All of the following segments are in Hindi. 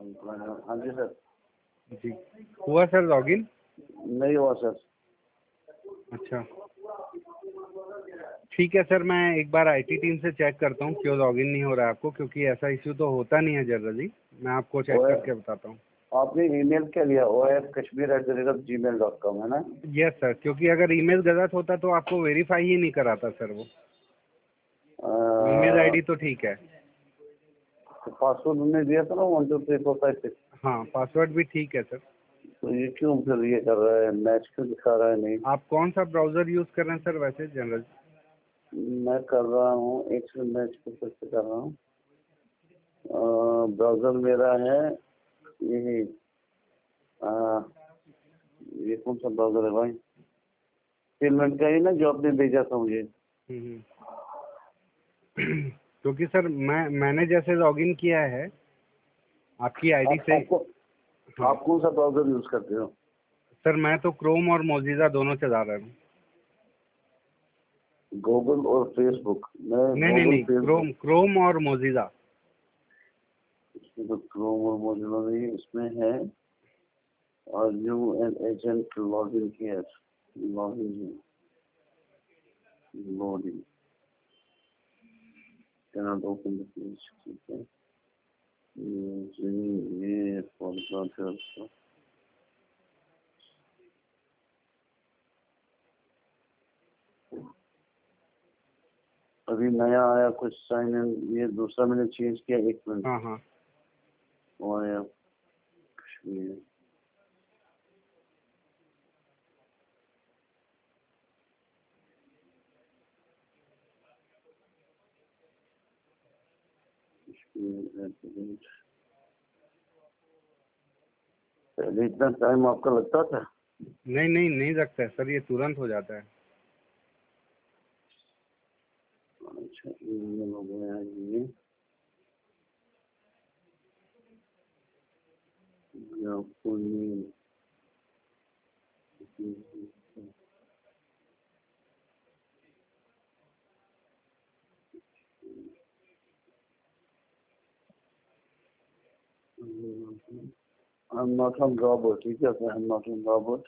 हाँ जी सर। जी, हुआ सर लॉगिन? नहीं हुआ सर। अच्छा, ठीक है सर, मैं एक बार आईटी टीम से चेक करता हूँ क्यों लॉगिन नहीं हो रहा है आपको, क्योंकि ऐसा इश्यू तो होता नहीं है जनरली। मैं आपको चेक करके बताता हूँ। आपने ईमेल क्या लिया? OFKashmir@gmail.com है ना? यस सर, क्योंकि अगर ईमेल गलत होता तो आपको वेरीफाई ही नहीं कराता सर वो। ईमेल आईडी तो ठीक है। तो पासवर्ड हमने दिया था ना 1 2 3 4 5 6। हाँ, पासवर्ड भी ठीक है सर। तो ये क्यों फिर ये कर रहा है? मैच क्यों दिखा रहा है? नहीं, आप कौन सा ब्राउजर यूज कर रहे हैं सर वैसे जनरल? मैं कर रहा हूँ एक से मैच फिर से कर रहा हूँ। ब्राउजर मेरा है यही। ये कौन सा ब्राउजर है भाई? पेमेंट का ही ना जो आपने भेजा था मुझे। क्योंकि सर मैंने जैसे लॉगिन किया है आपकी आईडी से। हाँ आप कौन सा ब्राउजर यूज करते हो? सर, मैं तो क्रोम और मोजिला दोनों चला रहा हूँ। गूगल और फेसबुक? मैं नहीं, गूगल फेसबुक। क्रोम और मोजिला। इसमें तो क्रोम और मोजिला नहीं, इसमें है और new an agent login here. Login loading cannot open the page. ठीक है, ये पॉलीग्राफ है उसका। अभी नया आया कुछ साइन इन, ये दूसरा मैंने चेंज किया। 1 मिनट। हाँ हाँ, वो आया कश्मीर। पहले इतना टाइम आपका लगता था? नहीं रखता है सर, ये तुरंत हो जाता है। अच्छा, ईमेल हो गया ये। आपको ये I'm not on robot, ठीक है? I'm not on robot।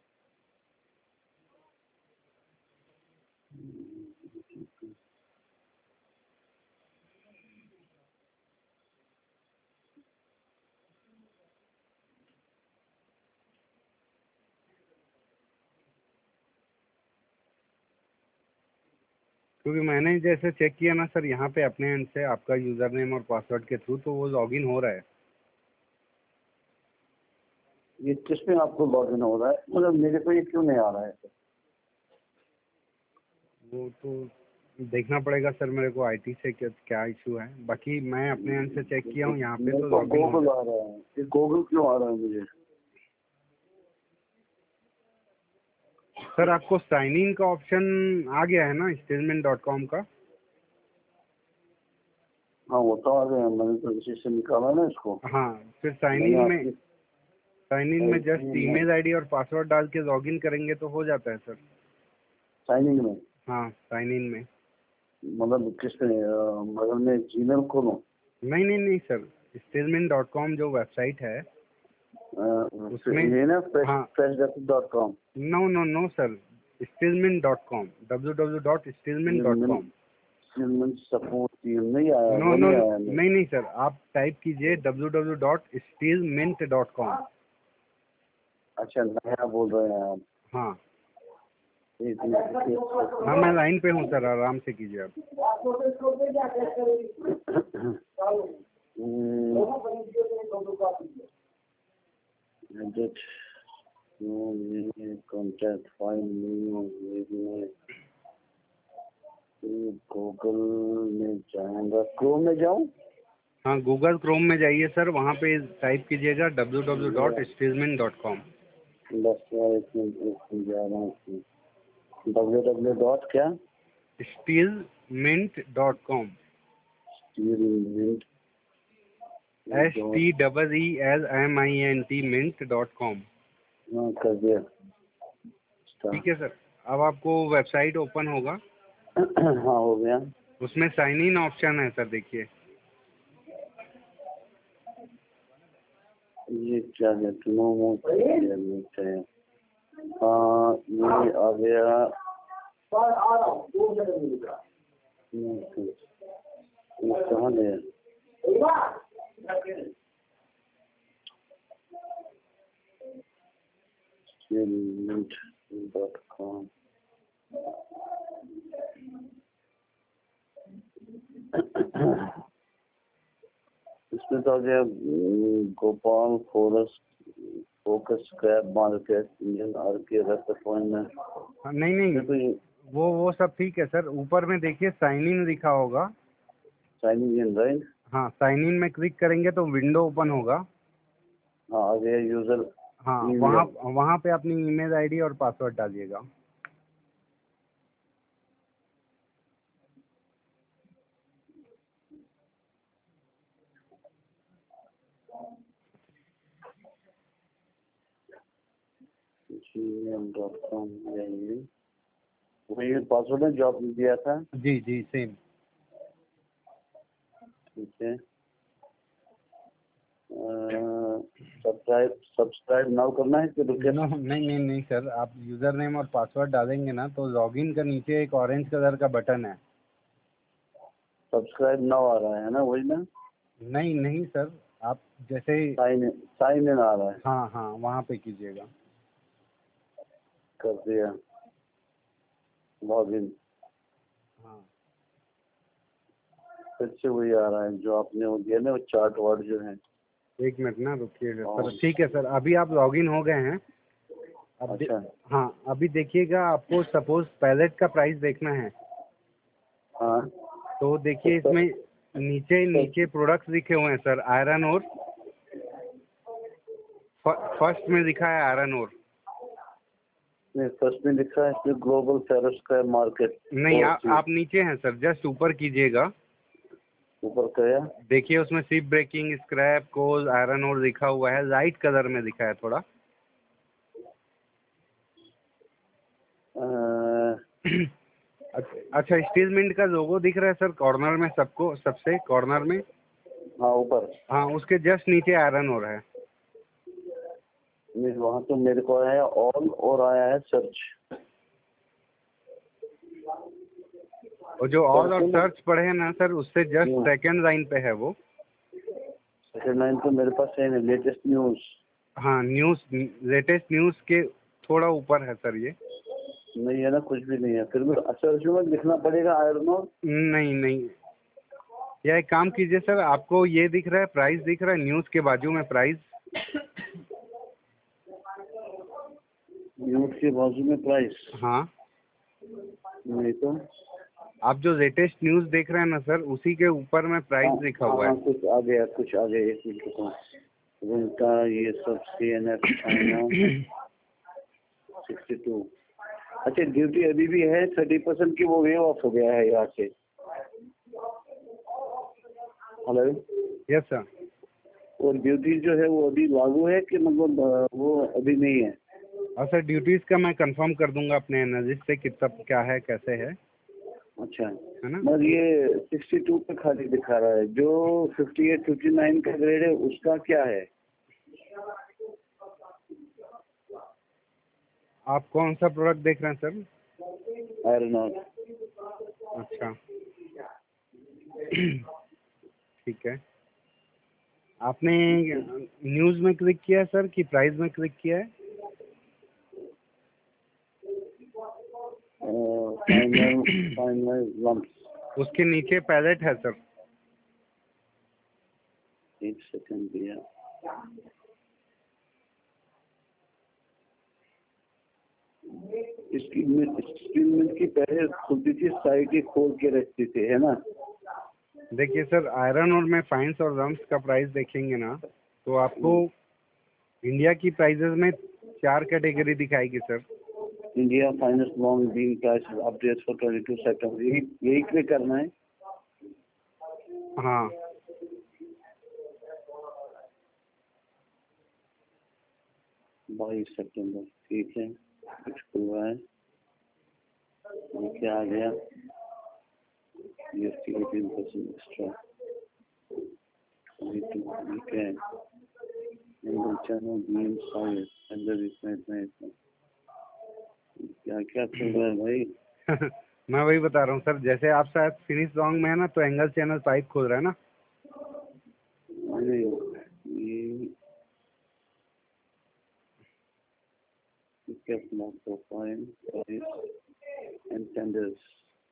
क्योंकि मैंने जैसे चेक किया ना सर यहाँ पे अपने एंड से आपका यूजर नेम और पासवर्ड के थ्रू, तो वो लॉगिन हो रहा है। ये किसमें आपको लॉगिन हो रहा है? मतलब मेरे को ये क्यों नहीं आ रहा है? वो तो देखना पड़ेगा सर मेरे को आईटी से क्या इशू है। बाकी मैं अपने एंड से चेक किया हूँ यहाँ पे, मेरे तो को लॉगिन हो गूगल रहा आ रहा है। ये गूगल क्यों आ रहा है मुझे? है। सर आपको साइन इन का ऑप्शन आ गया है ना statement.com का? हाँ वो तो आ गया, मैंने तो इसी से निकाला ना इसको। हाँ, फिर साइन मैंने इन आपकी में जस्ट ईमेल आईडी और पासवर्ड डाल के लॉगिन करेंगे तो हो जाता है सर। साइनिंग में हाँ, साइन इन में। मतलब किसमें? मतलब मैं जीमेल खोलूं? नहीं सर, statement.com जो वेबसाइट है उसमें। ये ना हाँ, fresh.com। No sir, stillman.com, www.stillman.com। Support team नहीं आया, नो वो नो नहीं आया नहीं सर, आप टाइप कीजिए www.stillmint.com। अच्छा, नया बोल रहे हैं आप? हाँ एक मिनट। हाँ, मैं लाइन पे हूँ सर, आराम से कीजिए आप। एडिट कॉन्टैक्ट फाइल में गूगल में जाऊंगा। क्रोम में जाऊं? हाँ, गूगल क्रोम में जाइए सर, वहाँ पे टाइप कीजिएगा www.stillman.com। बस यार एक मिनट जा रहा हूँ। www डॉट क्या? stillmint.com। STEELMINT mint.com। हाँ कर दिया। ठीक है सर, अब आपको वेबसाइट ओपन होगा, हाँ हो गया। उसमें साइन इन ऑप्शन है सर, देखिए। ये क्या है? नो है। हाँ, ये आ गया। ये कहाँ गया? mint.com। इसमें तो आ गया Gopal forest, focus scrap market, Indian RK appointment. नहीं नहीं, तो ये वो सब ठीक है सर। ऊपर में देखिए साइन इन लिखा होगा। Signing in, right? हाँ, साइन इन में क्लिक करेंगे तो विंडो ओपन होगा। हाँ, आ गया यूजर। हाँ, वहाँ वहाँ पे अपनी ईमेल आईडी और पासवर्ड डालिएगा। gmail.com, वही पासवर्ड है जो आपने दिया था। जी जी, सेम। ठीक है। सब्सक्राइब नाउ करना है कि रुके? नो, नहीं नहीं नहीं सर, आप यूज़र नेम और पासवर्ड डालेंगे ना तो लॉगिन का नीचे एक ऑरेंज कलर का बटन है। सब्सक्राइब नाउ आ रहा है ना, वही ना? नहीं नहीं सर, आप जैसे ही साइन इन आ रहा है। हाँ हाँ, वहाँ पे कीजिएगा। कर दिया लॉगिन। हाँ, फिर से वही आ रहा है जो आपने वो दिया ना, वो चार्ट वर्ड जो है। एक मिनट ना रुकिएगा सर। हाँ। ठीक है सर, अभी आप लॉगिन हो गए हैं। अब अच्छा। हाँ, अभी देखिएगा, आपको सपोज पैलेट का प्राइस देखना है हाँ, तो देखिए इसमें नीचे नीचे प्रोडक्ट्स लिखे हुए हैं सर। आयरन और फर्स्ट में लिखा है आयरन और। फर्स्ट में लिखा है इसमें ग्लोबल फेरस स्क्रैप मार्केट। नहीं, आप नीचे हैं सर, जस्ट ऊपर कीजिएगा। ऊपर गया। देखिए उसमें ship breaking, scrap, coal, iron और लिखा हुआ है। लाइट कलर में लिखा है थोड़ा। अच्छा, स्टील मिंट का लोगो दिख रहा है सर कॉर्नर में, सबको सबसे कॉर्नर में। हाँ, ऊपर। हाँ, उसके जस्ट नीचे आयरन और है। नहीं, वहाँ तो मेरे को आया ऑल और आया है सर्च। और जो ऑल और सर्च पढ़े हैं ना सर, उससे जस्ट सेकंड लाइन पे है वो। सेकंड लाइन तो मेरे पास है लेटेस्ट न्यूज। हाँ, न्यूज़, लेटेस्ट न्यूज़ के थोड़ा ऊपर है सर ये। नहीं है ना, कुछ भी नहीं है। फिर भी सर्च में लिखना पड़ेगा आयरन और। नहीं नहीं, या एक काम कीजिए सर, आपको ये दिख रहा है प्राइस, दिख रहा है न्यूज़ के बाजू में प्राइस। न्यूज के बाजू में प्राइस? हाँ, नहीं तो। आप जो लेटेस्ट न्यूज़ देख रहे हैं ना सर, उसी के ऊपर में प्राइस लिखा हुआ है। कुछ आ गया, कुछ आ गया। एक मिनट रुको। उनका ये सब CNF चाइना 62। अच्छा, ड्यूटी अभी भी है 30% की, वो वेव ऑफ हो गया है यहाँ से। हेलो। Yes sir. और ड्यूटी जो है वो अभी लागू है कि मतलब वो अभी नहीं है? और सर ड्यूटीज़ का मैं कंफर्म कर दूंगा अपने एनालिस्ट से कितना क्या है कैसे है। अच्छा, है ना? मगर ये 62 पे खाली दिखा रहा है। जो 58 59 का ग्रेड है उसका क्या है? आप कौन सा प्रोडक्ट देख रहे हैं सर? आयरन और। अच्छा, ठीक है। आपने न्यूज़ में क्लिक किया है सर कि प्राइस में क्लिक किया है? Final final lumps. उसके नीचे पैलेट है सर। एक सेकंड दिया। स्टीलमेंट की पहले खुलती थी, साइड ही खोल के रखती थी, है ना? देखिए सर, आयरन और में फाइन्स और रम्स का प्राइस देखेंगे ना तो आपको इंडिया की प्राइजेस में 4 कैटेगरी दिखाएगी sir. India finance long being price updates for 22 September, यही क्लिक करना है। हाँ, 22 सितंबर, ठीक है। कुछ खुल रहा है। ये क्या आ गया? GST 18% एक्स्ट्रा, ठीक है। सिंगल चैनल बीम साइज अंदर इसमें क्या क्या चल रहा है भाई? मैं वही बता रहा हूँ सर, जैसे आप शायद फिनिश रॉन्ग में है ना, तो एंगल चैनल पाइप खोल रहा है ना। अरे ये क्या प्रोफाइल एंड टेंडर्स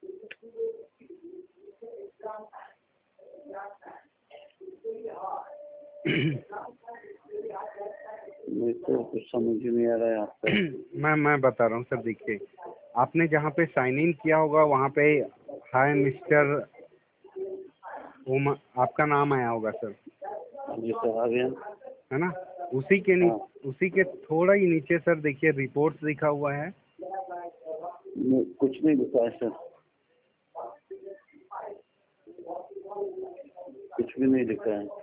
मेरे को कुछ समझ ही नहीं आ रहा है आपका। मैं बता रहा हूँ सर, देखिए आपने जहाँ पे साइन इन किया होगा वहाँ पे हाय मिस्टर आपका नाम आया होगा सर, जी सर आ गया। है ना। उसी के हाँ। उसी के थोड़ा ही नीचे सर देखिए रिपोर्ट्स लिखा हुआ है। कुछ नहीं लिखा है सर, कुछ भी नहीं लिखा है।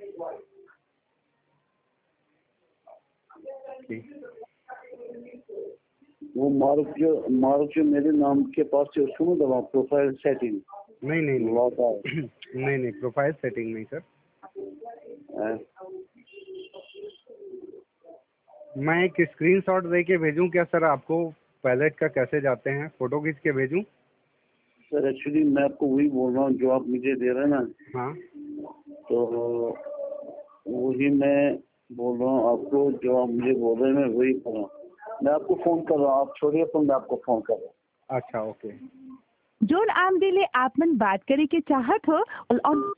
वो मार्क जो मेरे नाम के पास है उसको दबा प्रोफाइल सेटिंग। नहीं नहीं नहीं नहीं नहीं प्रोफाइल सेटिंग नहीं सर। मैं एक स्क्रीनशॉट दे के भेजूं क्या सर आपको, पैलेट का कैसे जाते हैं, फोटो खींच के भेजूं? सर एक्चुअली मैं आपको वही बोल रहा हूँ जो आप मुझे दे रहे हैं ना। हाँ तो वही मैं बोल रहा हूँ आपको, जो आप मुझे बोल रहे हैं मैं वही कर रहा हूँ। मैं आपको फोन कर रहा हूँ, आप छोड़िए फोन, मैं आपको फोन कर रहा हूँ। अच्छा ओके। जोन आमदिले आप मन बात करे के चाहत हो और